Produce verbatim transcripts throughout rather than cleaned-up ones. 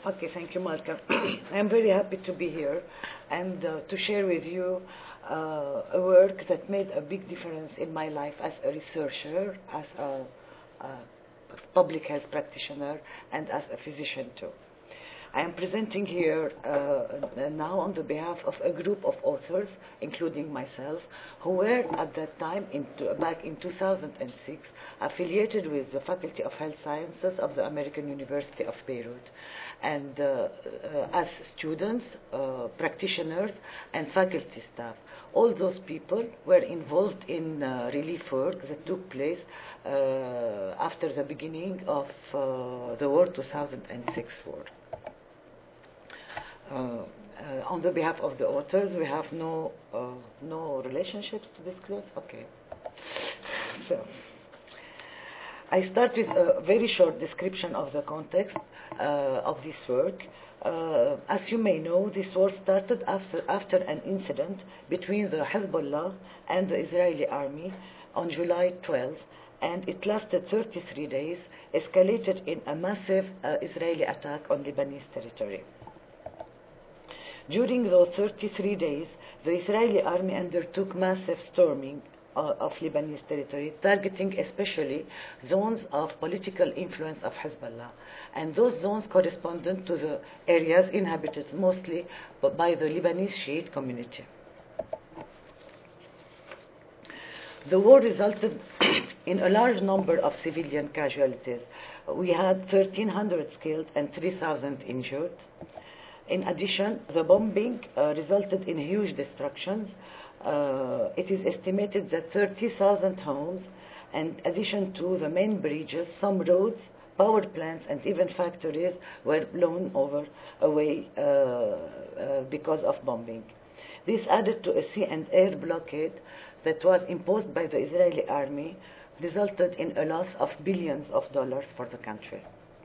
Okay, thank you, Malcolm. I'm very happy to be here and uh, to share with you uh, a work that made a big difference in my life as a researcher, as a, a public health practitioner, and as a physician too. I am presenting here uh, now on the behalf of a group of authors, including myself, who were at that time, in, back in two thousand six, affiliated with the Faculty of Health Sciences of the American University of Beirut, and uh, uh, as students, uh, practitioners, and faculty staff. All those people were involved in uh, relief work that took place uh, after the beginning of uh, the war two thousand six war. Uh, uh, on the behalf of the authors, we have no uh, no relationships to disclose. Okay. So, I start with a very short description of the context uh, of this work. Uh, as you may know, this war started after, after an incident between the Hezbollah and the Israeli army on July twelfth, and it lasted thirty-three days, escalated in a massive uh, Israeli attack on Lebanese territory. During those thirty-three days, the Israeli army undertook massive storming uh, of Lebanese territory, targeting especially zones of political influence of Hezbollah. And those zones corresponded to the areas inhabited mostly by the Lebanese Shiite community. The war resulted in a large number of civilian casualties. We had thirteen hundred killed and three thousand injured. In addition, the bombing uh, resulted in huge destructions. Uh, it is estimated that thirty thousand homes, in addition to the main bridges, some roads, power plants, and even factories were blown over away uh, uh, because of bombing. This added to a sea and air blockade that was imposed by the Israeli army, resulted in a loss of billions of dollars for the country.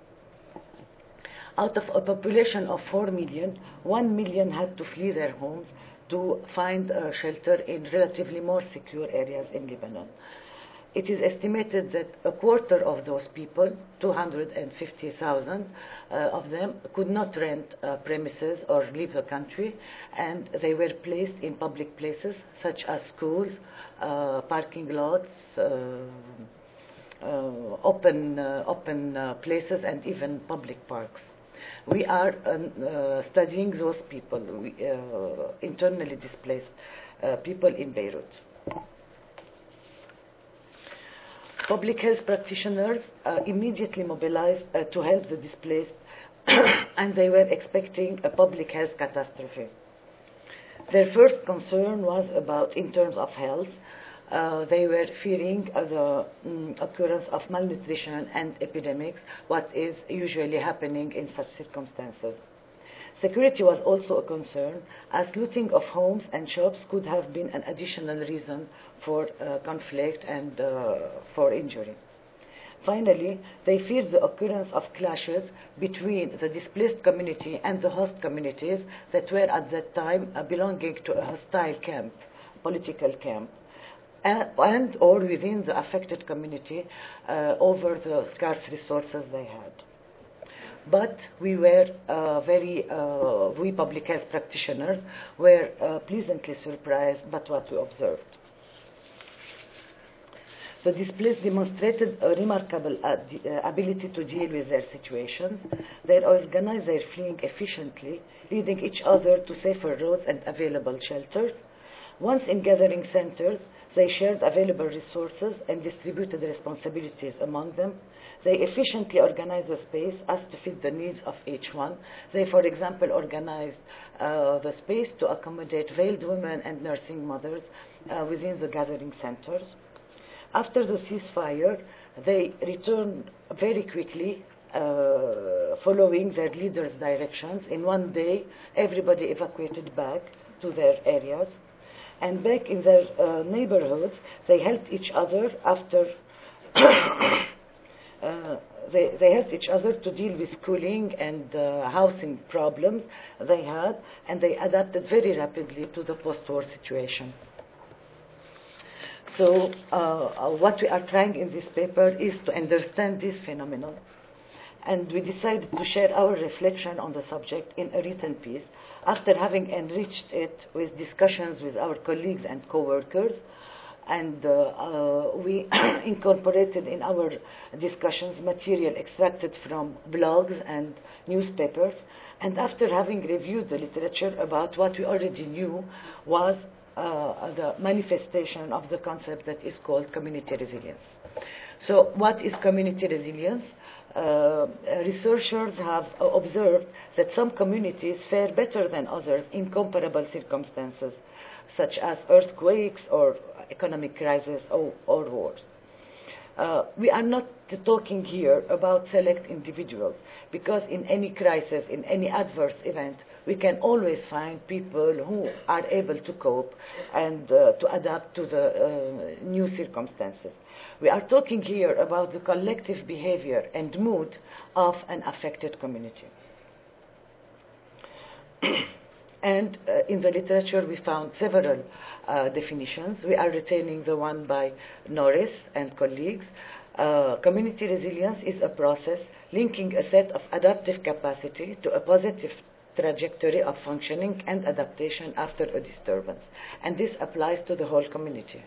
Out of a population of four million, one million had to flee their homes to find uh, shelter in relatively more secure areas in Lebanon. It is estimated that a quarter of those people, two hundred fifty thousand uh, of them, could not rent uh, premises or leave the country, and they were placed in public places such as schools, uh, parking lots, uh, uh, open, uh, open uh, places, and even public parks. We are um, uh, studying those people, we, uh, internally displaced uh, people in Beirut. Public health practitioners uh, immediately mobilized uh, to help the displaced, and they were expecting a public health catastrophe. Their first concern was about, in terms of health, Uh, they were fearing uh, the um, occurrence of malnutrition and epidemics, what is usually happening in such circumstances. Security was also a concern, as looting of homes and shops could have been an additional reason for uh, conflict and uh, for injury. Finally, they feared the occurrence of clashes between the displaced community and the host communities that were at that time uh, belonging to a hostile camp, political camp, and or within the affected community uh, over the scarce resources they had. But we were uh, very, uh, we public health practitioners were uh, pleasantly surprised by what we observed. The displaced demonstrated a remarkable ability to deal with their situations. They organized their fleeing efficiently, leading each other to safer roads and available shelters. Once in gathering centers, they shared available resources and distributed responsibilities among them. They efficiently organized the space as to fit the needs of each one. They, for example, organized uh, the space to accommodate veiled women and nursing mothers uh, within the gathering centers. After the ceasefire, they returned very quickly, uh, following their leaders' directions. In one day, everybody evacuated back to their areas. And back in their uh, neighborhoods, they helped each other after uh, they, they helped each other to deal with schooling and uh, housing problems they had, and they adapted very rapidly to the post-war situation. So uh, what we are trying in this paper is to understand this phenomenon and we decided to share our reflection on the subject in a written piece after having enriched it with discussions with our colleagues and co-workers. And uh, uh, we incorporated in our discussions material extracted from blogs and newspapers. And after having reviewed the literature about what we already knew was uh, the manifestation of the concept that is called community resilience. So what is community resilience? Uh, researchers have observed that some communities fare better than others in comparable circumstances, such as earthquakes or economic crisis or, or wars. Uh, we are not talking here about select individuals, because in any crisis, in any adverse event, we can always find people who are able to cope and uh, to adapt to the uh, new circumstances. We are talking here about the collective behavior and mood of an affected community. And uh, in the literature we found several uh, definitions. We are retaining the one by Norris and colleagues. Uh, community resilience is a process linking a set of adaptive capacity to a positive trajectory of functioning and adaptation after a disturbance. And this applies to the whole community.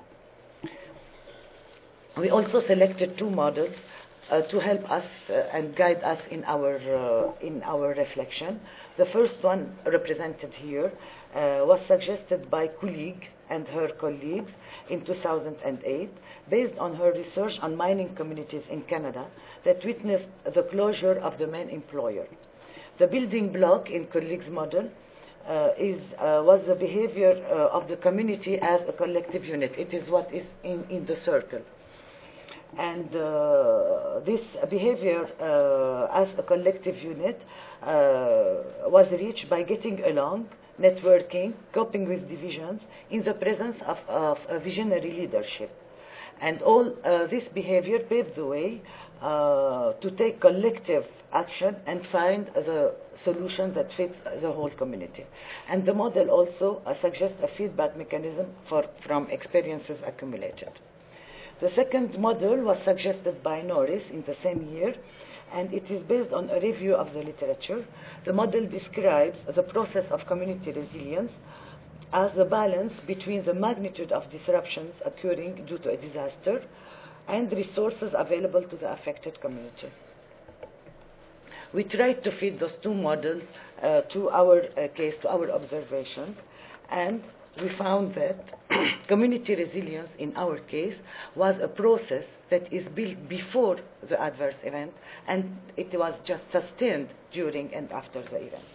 We also selected two models Uh, to help us uh, and guide us in our uh, in our reflection. The first one, represented here, uh, was suggested by Kulig and her colleagues in two thousand eight, based on her research on mining communities in Canada that witnessed the closure of the main employer. The building block in Kulig's model uh, is uh, was the behavior uh, of the community as a collective unit. It is what is in, in the circle. And uh, this behavior uh, as a collective unit uh, was reached by getting along, networking, coping with divisions in the presence of, of a visionary leadership. And all uh, this behavior paved the way uh, to take collective action and find the solution that fits the whole community. And the model also uh, suggests a feedback mechanism for, from experiences accumulated. The second model was suggested by Norris in the same year, and it is based on a review of the literature. The model describes the process of community resilience as the balance between the magnitude of disruptions occurring due to a disaster and resources available to the affected community. We tried to fit those two models uh, to our uh, case, to our observation, and we found that community resilience in our case was a process that is built before the adverse event, and it was just sustained during and after the event.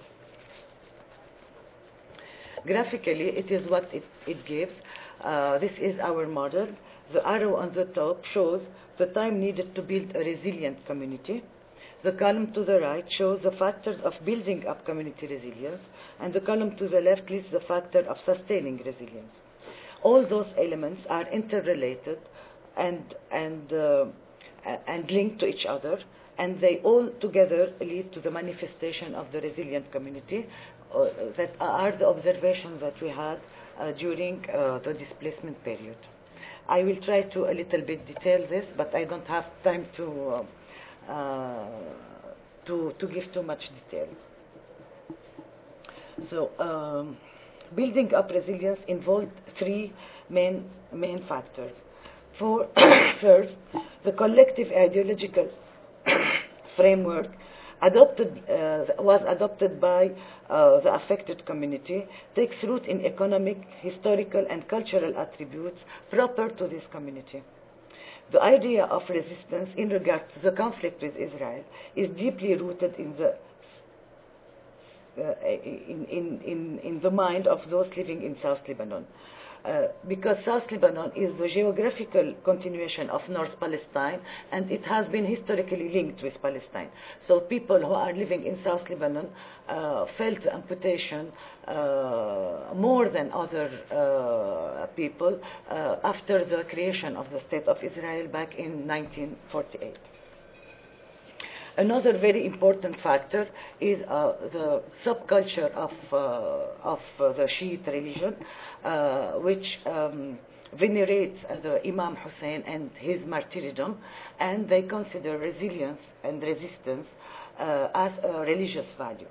Graphically, it is what it, it gives. Uh, this is our model. The arrow on the top shows the time needed to build a resilient community. The column to the right shows the factors of building up community resilience, and the column to the left lists the factor of sustaining resilience. All those elements are interrelated and, and, uh, and linked to each other, and they all together lead to the manifestation of the resilient community uh, that are the observations that we had uh, during uh, the displacement period. I will try to a little bit detail this, but I don't have time to uh, Uh, to, to give too much detail. So, um, building up resilience involved three main, main factors. For first, the collective ideological framework adopted, uh, was adopted by uh, the affected community takes root in economic, historical, and cultural attributes proper to this community. The idea of resistance in regard to the conflict with Israel is deeply rooted in the, uh, in, in, in, in the mind of those living in South Lebanon. Uh, because South Lebanon is the geographical continuation of North Palestine, and it has been historically linked with Palestine. So people who are living in South Lebanon uh, felt the amputation uh, more than other uh, people uh, after the creation of the State of Israel back in nineteen forty-eight. Another very important factor is uh, the subculture of, uh, of uh, the Shiite religion, uh, which um, venerate uh, the Imam Hussein and his martyrdom, and they consider resilience and resistance uh, as a religious value.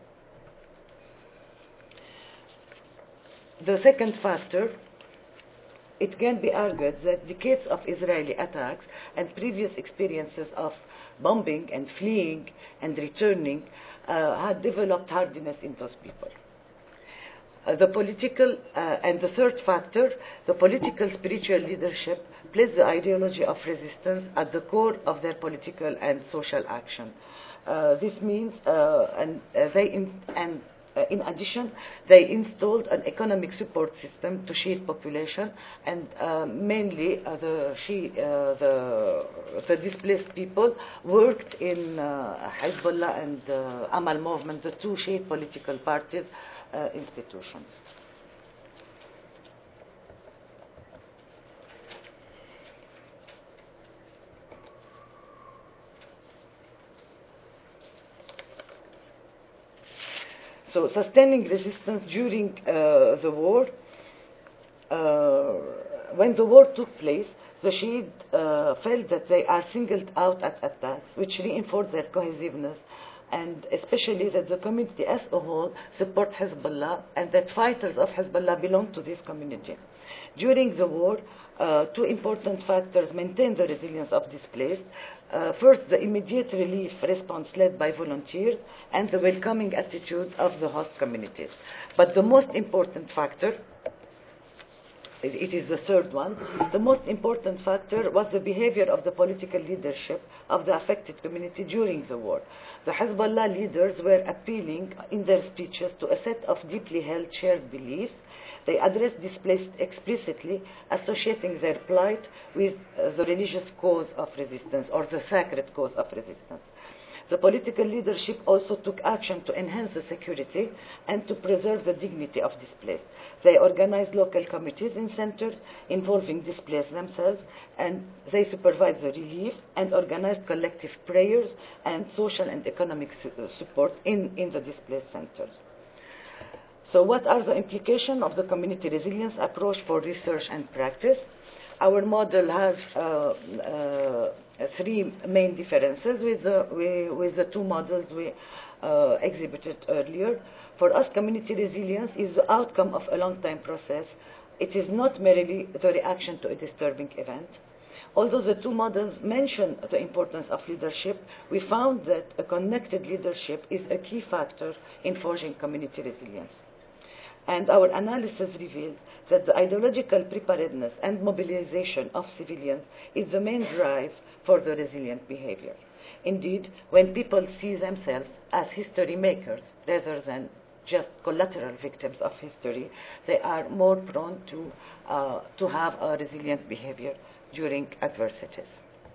The second factor, it can be argued that decades of Israeli attacks and previous experiences of bombing and fleeing and returning uh, had developed hardiness in those people. Uh, the political, uh, and the third factor, the political spiritual leadership placed the ideology of resistance at the core of their political and social action. Uh, this means, uh, and uh, they, in, and uh, in addition, they installed an economic support system to Shiite population, and uh, mainly uh, the, Shi, uh, the the displaced people worked in uh, Hezbollah and uh, Amal movement, the two Shiite political parties. Uh, institutions. So sustaining resistance during uh, the war, uh, when the war took place, the Shiite uh, felt that they are singled out at attacks, which reinforced their cohesiveness, and especially that the community as a whole support Hezbollah, and that fighters of Hezbollah belong to this community. During the war, uh, two important factors maintained the resilience of displaced. Uh, first, the immediate relief response led by volunteers and the welcoming attitudes of the host communities. But the most important factor, it is the third one. The most important factor was the behavior of the political leadership of the affected community during the war. The Hezbollah leaders were appealing in their speeches to a set of deeply held shared beliefs. They addressed displaced explicitly, associating their plight with uh, the religious cause of resistance, or the sacred cause of resistance. The political leadership also took action to enhance the security and to preserve the dignity of displaced. They organized local committees in centers involving displaced themselves, and they supervised the relief and organized collective prayers and social and economic su- support in, in the displaced centers. So what are the implications of the community resilience approach for research and practice? Our model has uh, uh, three main differences with the, we, with the two models we uh, exhibited earlier. For us, community resilience is the outcome of a long-time process. It is not merely the reaction to a disturbing event. Although the two models mention the importance of leadership, we found that a connected leadership is a key factor in forging community resilience. And our analysis revealed that the ideological preparedness and mobilization of civilians is the main drive for the resilient behavior. Indeed, when people see themselves as history makers rather than just collateral victims of history, they are more prone to, uh, to have a resilient behavior during adversities.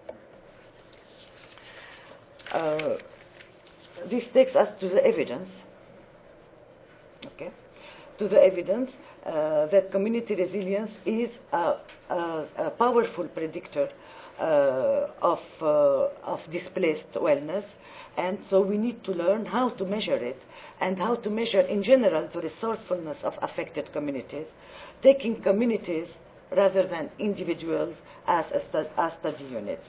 Uh, this takes us to the evidence. Okay. To the evidence uh, that community resilience is a, a, a powerful predictor uh, of, uh, of displaced wellness, and so we need to learn how to measure it and how to measure in general the resourcefulness of affected communities, taking communities rather than individuals as, a stu- as study units.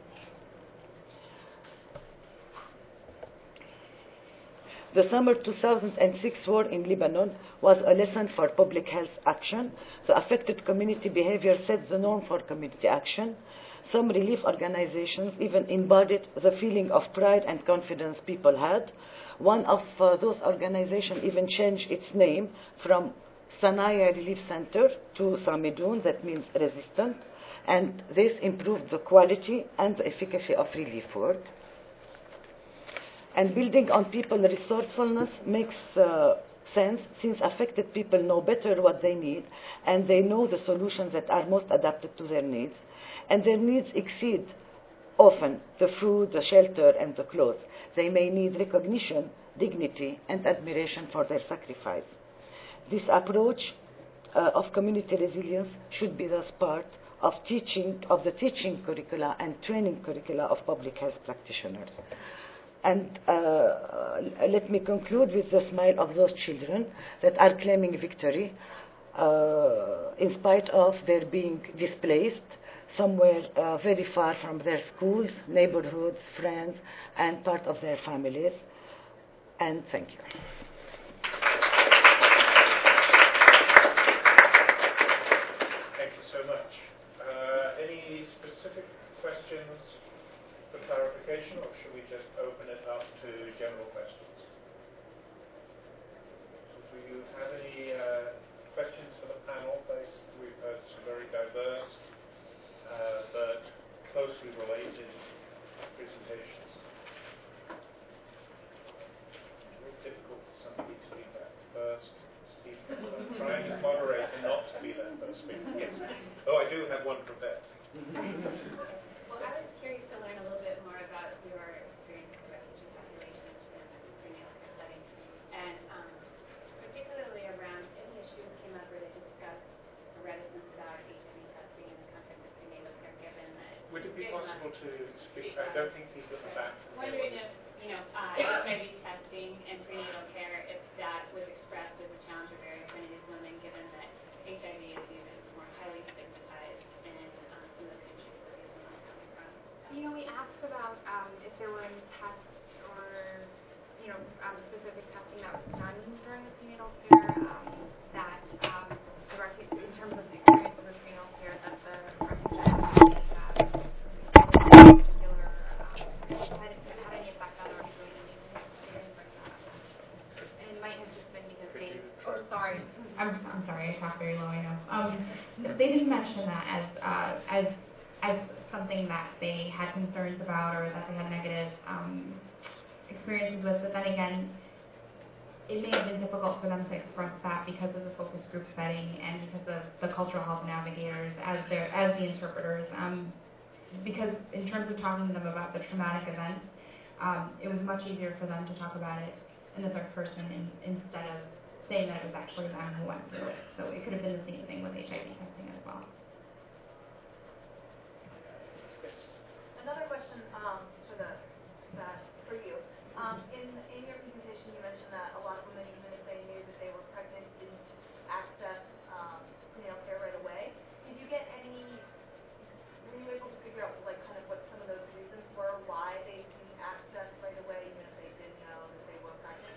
The summer two thousand six war in Lebanon was a lesson for public health action. The affected community behavior sets the norm for community action. Some relief organizations even embodied the feeling of pride and confidence people had. One of uh, those organizations even changed its name from Sanaya Relief Center to Samidun, that means resistant, and this improved the quality and the efficacy of relief work. And building on people's resourcefulness makes uh, sense, since affected people know better what they need, and they know the solutions that are most adapted to their needs, and their needs exceed often the food, the shelter, and the clothes. They may need recognition, dignity, and admiration for their sacrifice. This approach uh, of community resilience should be thus part of teaching, of the teaching curricula and training curricula of public health practitioners. And uh, let me conclude with the smile of those children that are claiming victory. uh, in spite of their being displaced somewhere uh, very far from their schools, neighborhoods, friends, and part of their families. And thank you. Thank you so much. Uh, any specific questions for clarification, or should we just open it up to general questions? Do you have any uh, questions for the panel? We've heard some very diverse uh, but closely related presentations. It's very difficult for somebody to be that first speaker. I'm trying to moderate and not to be that first speaker. Yes. Oh, I do have one from Beth. Well, I was curious to learn a little bit more about your experience with refugee populations in the prenatal care setting, and um, particularly around any issues came up where they discussed a reticence about H I V testing in the context of prenatal care, given that. Would it be possible to speak? I don't think people at the back. Wondering if, you know, uh, H I V testing and prenatal care, if that was expressed as a challenge for various many of these women, given that H I V is even more highly stigmatized in um, some of the countries where these women are coming from. You know, we asked about um, if there were any tests or, you know, um, specific testing that was done during the prenatal care um, that um, the refu- in terms of the experience of the prenatal care that the refugees had particular um, had, had any effect on our ability to things like that. And it might have just been because they. Oh, sorry. I'm, I'm sorry. I talk very low. I know. Um, they didn't mention that as uh, as as something that they had concerns about or that they had negative um, experiences with. But then again, it may have been difficult for them to express that because of the focus group setting and because of the cultural health navigators as their as the interpreters. Um, because in terms of talking to them about the traumatic event, um, it was much easier for them to talk about it in the third person in, instead of saying that it was actually them who went through it. So it could have been the same thing with H I V testing as well. Another question um, for the that for you. Um, in in your presentation, you mentioned that a lot of women, even if they knew that they were pregnant, didn't access um, prenatal care right away. Did you get any? Were you able to figure out like kind of what some of those reasons were why they didn't access right away, even if they did know that they were pregnant?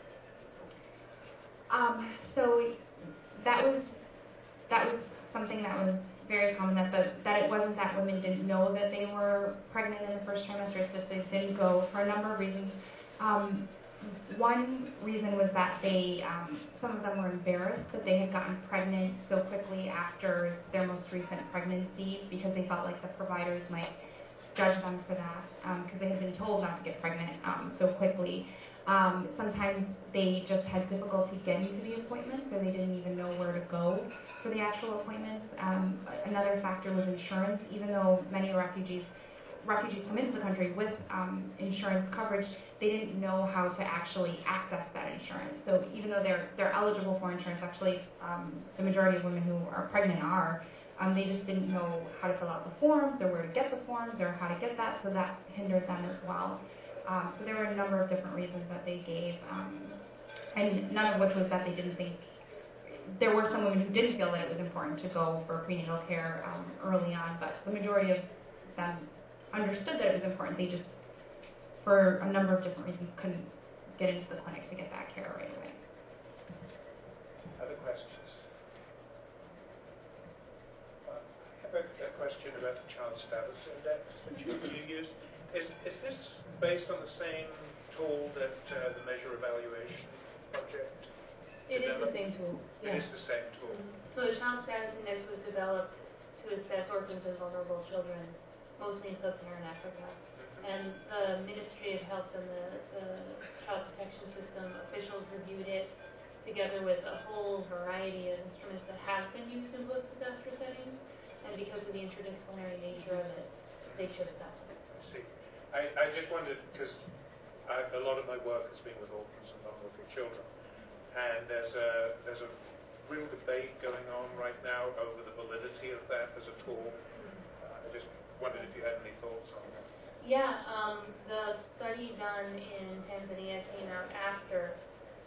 Um, so that was that was something that was very common, that the, that it wasn't that women didn't know that they were pregnant in the first trimester, it's just they didn't go for a number of reasons. Um, one reason was that they, um, some of them were embarrassed that they had gotten pregnant so quickly after their most recent pregnancy because they felt like the providers might judge them for that because um, they had been told not to get pregnant um, so quickly. Um, sometimes they just had difficulty getting to the appointments, or they didn't even know where to go for the actual appointments. Um, another factor was insurance. Even though many refugees refugees come into the country with um, insurance coverage, they didn't know how to actually access that insurance. So even though they're they're eligible for insurance, actually um, the majority of women who are pregnant are, um, they just didn't know how to fill out the forms, or where to get the forms, or how to get that. So that hindered them as well. Um, so there were a number of different reasons that they gave, um, and none of which was that they didn't think. There were some women who didn't feel that it was important to go for prenatal care um, early on, but the majority of them understood that it was important. They just, for a number of different reasons, couldn't get into the clinic to get that care right away. Other questions? Uh, I have a, a question about the Child Status Index that you, you used. Is, is this based on the same tool that uh, the Measure Evaluation Project It developed? is the same tool. It Yeah. is the same tool. Mm-hmm. So the Child Status Index was developed to assess orphans and vulnerable children, mostly in sub-Saharan Africa. Mm-hmm. And the Ministry of Health and the, the Child Protection System officials reviewed it together with a whole variety of instruments that have been used in post-disaster settings. And because of the interdisciplinary nature of it, they chose that. I see. I, I just wondered, because a lot of my work has been with orphans and vulnerable children, and there's a there's a real debate going on right now over the validity of that as a tool. Uh, I just wondered if you had any thoughts on that. Yeah, um, the study done in Tanzania came out after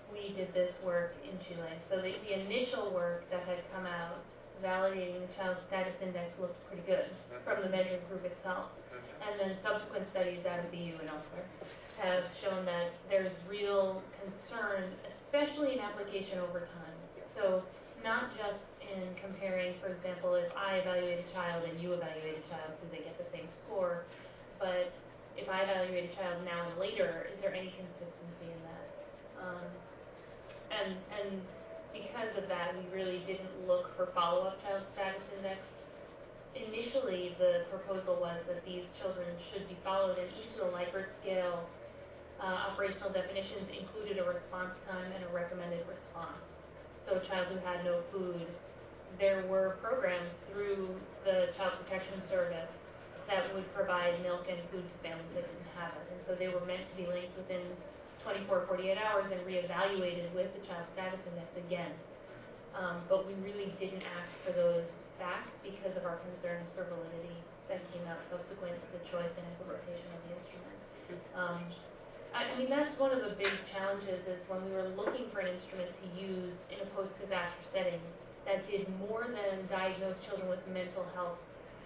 we did this work in Chile. So the, the initial work that had come out validating the child status index looked pretty good from the measuring group itself. And then subsequent studies out of B U and elsewhere have shown that there's real concern, especially in application over time. So not just in comparing, for example, if I evaluate a child and you evaluate a child, do they get the same score? But if I evaluate a child now and later, is there any consistency in that? Um, and and because of that, we really didn't look for follow-up child status index. Initially, the proposal was that these children should be followed, and each of the Likert scale uh, operational definitions included a response time and a recommended response. So a child who had no food, there were programs through the Child Protection Service that would provide milk and food to families that didn't have it. And so they were meant to be linked within twenty-four, forty-eight hours and reevaluated with the child status index again. Um, but we really didn't ask for those back because of our concerns for validity that came out subsequent to the choice and implementation of the instrument. Um, I, I mean, that's one of the big challenges is when we were looking for an instrument to use in a post-disaster setting that did more than diagnose children with mental health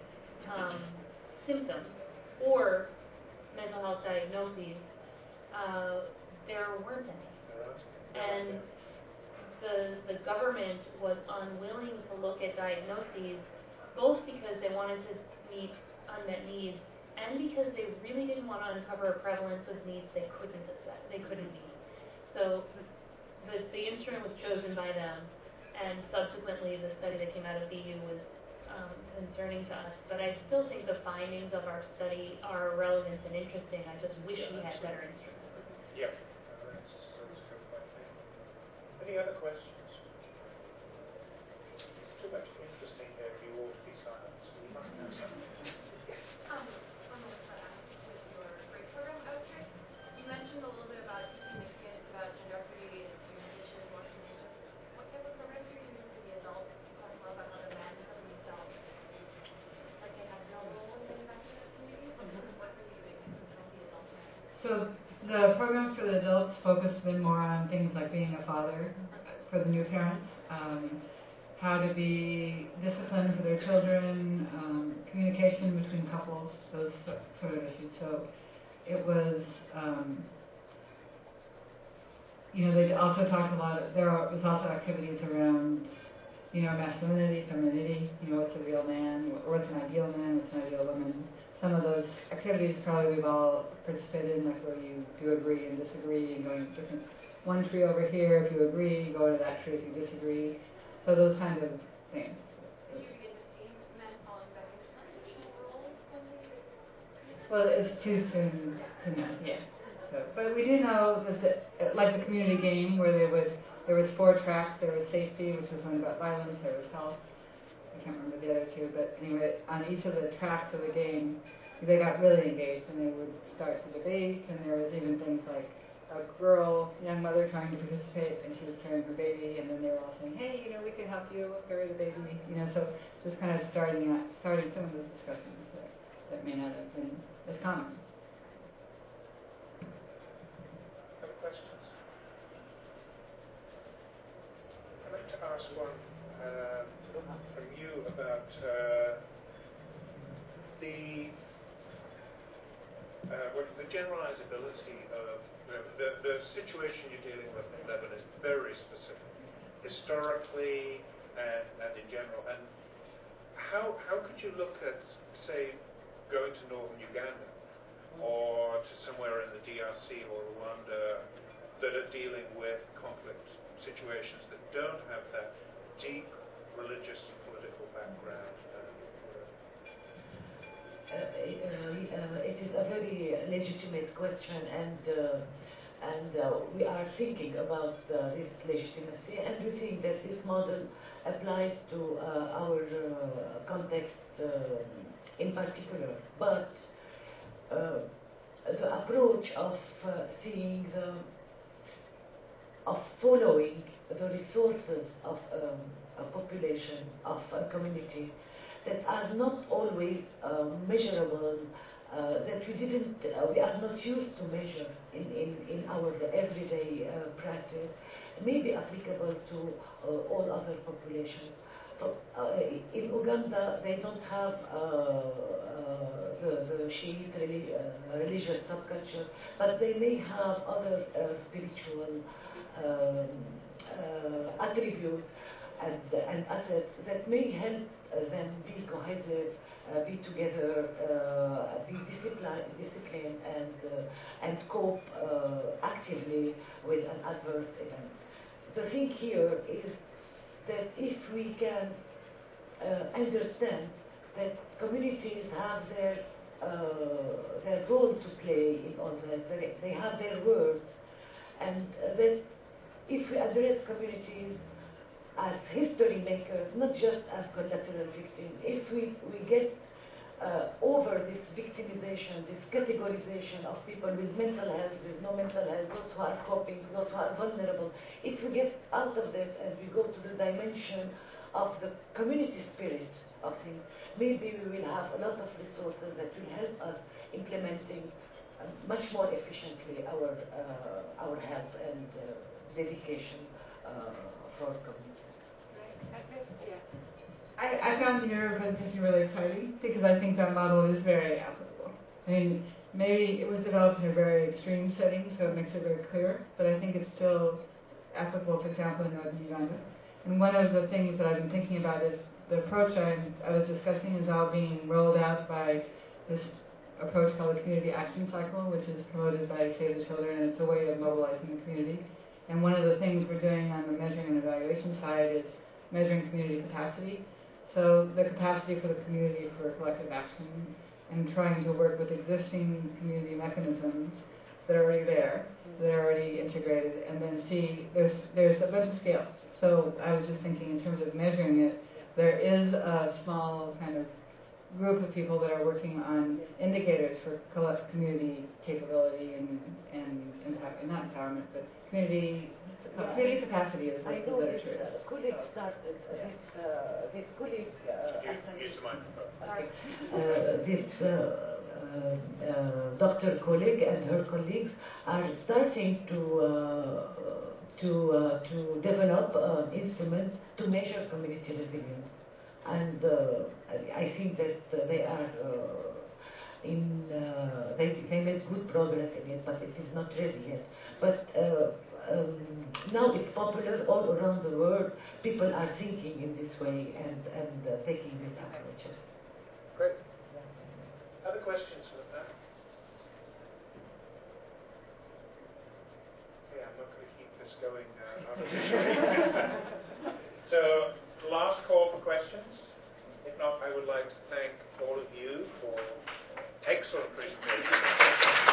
um, symptoms or mental health diagnoses, uh, there weren't any. And the, the government was unwilling to look at diagnoses, both because they wanted to meet unmet needs and because they really didn't want to uncover a prevalence of needs they couldn't assess, they couldn't meet. So the, the instrument was chosen by them, and subsequently the study that came out of B U was um, concerning to us. But I still think the findings of our study are relevant and interesting. I just wish we had better instruments. Yeah. That's, that's a good point. Any other questions? Too much interesting here for you all to be silent. So we must have something. Yes. Um, one more for us with your break program. I was curious, you mentioned a little bit about teaching the kids about gender equity and doing dishes, washing dishes. What type of programs are you using for the adults? You talk more about how the men cover themselves. Like they have no role in getting back to the community? What kind of work are you doing to help the adults? So the program for the adults focused a bit more on things like being a father for the new parents, um, how to be disciplined for their children, um, communication between couples, those sort of issues. So it was, um, you know, they also talked a lot, there was also activities around, you know, masculinity, femininity, you know, what's a real man, what's an ideal man, what's an ideal woman. Some of those activities probably we've all participated in, like where you do agree and disagree, and going to different, one tree over here, if you agree, you go to that tree if you disagree. So those kind of things. Did you begin to see men falling back into traditional roles when they... Well, it's too soon to know, yeah. So, but we do know that, the, like the community game, where they would, there was four tracks. There was safety, which was one about violence. There was health. I can't remember the other two, but anyway, on each of the tracks of the game, they got really engaged, and they would start to debate, and there was even things like a girl, young mother trying to participate, and she was carrying her baby, and then they were all saying, hey, you know, we could help you carry the baby, you know, so just kind of starting at, starting some of those discussions that, that may not have been as common. Other questions? I'd like to ask one uh, from you about uh, the uh, what, the generalizability of the, the, the situation you're dealing with in Lebanon is very specific, historically and, and in general. And how how could you look at, say, going to northern Uganda or to somewhere in the D R C or Rwanda that are dealing with conflict situations that don't have that deep religious and political background? Uh, uh, it is a very legitimate question, and uh, and uh, we are thinking about uh, this legitimacy, and we think that this model applies to uh, our uh, context uh, in particular. But uh, the approach of uh, seeing the, of following the resources of um, a population, of a community, that are not always uh, measurable uh, that we didn't, uh, we are not used to measure in, in, in our everyday uh, practice, may be applicable to uh, all other populations. So, uh, in Uganda, they don't have uh, uh, the, the Shiite relig- uh, religious subculture, but they may have other uh, spiritual um, uh, attributes and, and assets that may help uh, them be cohesive, uh, be together, uh, be disciplined, disciplined and, uh, and cope uh, actively with an adverse event. The thing here is that if we can uh, understand that communities have their uh, their role to play in all that, they, they have their words, and uh, that if we address communities as history makers, not just as collateral victims, if we, we get uh, over this victimization, this categorization of people with mental health, with no mental health, those who are coping, those who are vulnerable, if we get out of this and we go to the dimension of the community spirit of things, maybe we will have a lot of resources that will help us implementing uh, much more efficiently our uh, our help and uh, dedication uh, for community. I, I found your presentation really exciting because I think that model is very applicable. I mean, maybe it was developed in a very extreme setting, so it makes it very clear, but I think it's still applicable, for example, in Northern Uganda. And one of the things that I've been thinking about is the approach I'm, I was discussing is now being rolled out by this approach called the Community Action Cycle, which is promoted by Save the Children, and it's a way of mobilizing the community. And one of the things we're doing on the measuring and evaluation side is measuring community capacity. So the capacity for the community for collective action and trying to work with existing community mechanisms that are already there, that are already integrated, and then see there's there's a bunch of scales. So I was just thinking in terms of measuring it, there is a small kind of group of people that are working on indicators for collect community capability and, and impact, not empowerment, but community Yeah, community capacity is I what the know this literature is. uh, colleague started, uh, this, uh, this colleague, uh, Use, use the microphone. okay. uh, this uh, uh, uh, doctor colleague and her colleagues are starting to uh, to uh, to develop an instrument to measure community resilience, and uh, I, I think that uh, they are uh, in uh, they they made good progress in it, but it is not ready yet. But uh, um, now it's popular all around the world. People are thinking in this way and and uh, taking these approaches. Great. Other questions with that? Yeah, I'm not going to keep this going. Uh, so, last call for questions. If not, I would like to thank all of you for excellent presentations.